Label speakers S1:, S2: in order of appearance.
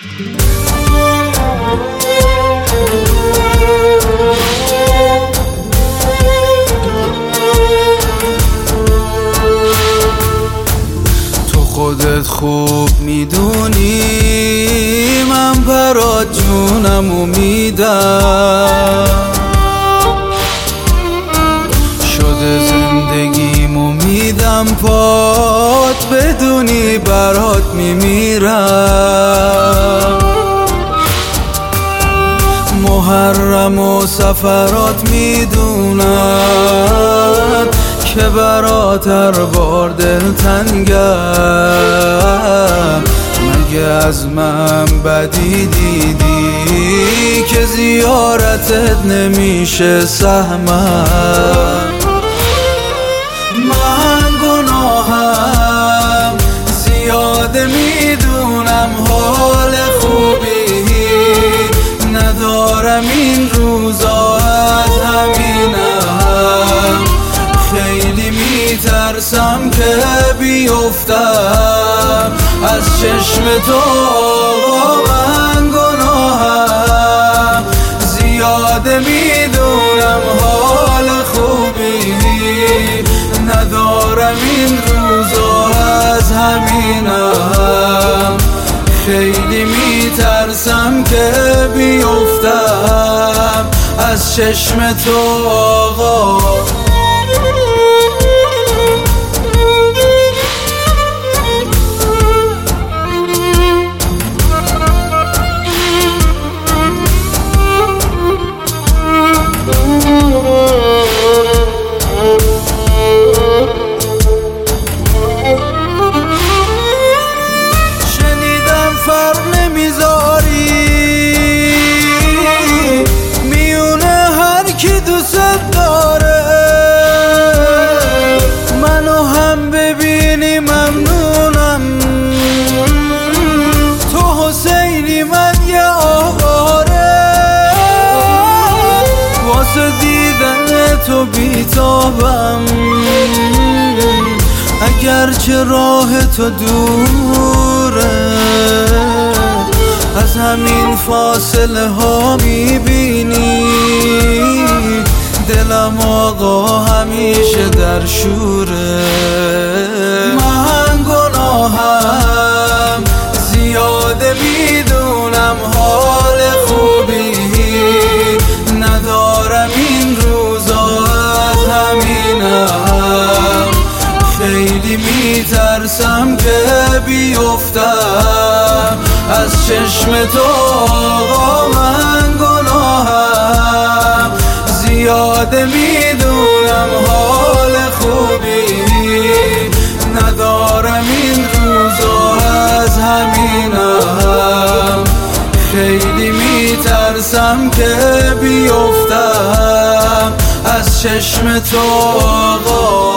S1: تو خودت خوب میدونی من برات جونمو میدم، شده زندگیمو میدم پات، بدونی برات میمیرم. محرم و سفرات میدونم که برات هر بار دلتنگم. مگه از من بدی دیدی که زیارتت نمیشه سهمم؟ من گناهم زیاده میدونم، حال خوبی ندارم این روزا، از همینم خیلی میترسم که بیفتم از چشم تو. من گناهم زیاده میدونم، حال خوبی ندارم این روزا، از همینم خیلی میترسم که بیفتم از چشم تو آقا. تو بیتابم اگرچه راه تو دوره، از همین فاصله ها میبینی دلم آقا همیشه در شوره. من گناهم زیاده میدونم، حال خوبی ندارم این روزا، از همینم خیلی میترسم که بیفتم از چشم تو آقا. من گناهم زیاده میدونم، حال خوبی ندارم این روزا، از همینم خیلی میترسم که بیفتم از چشم تو آقا.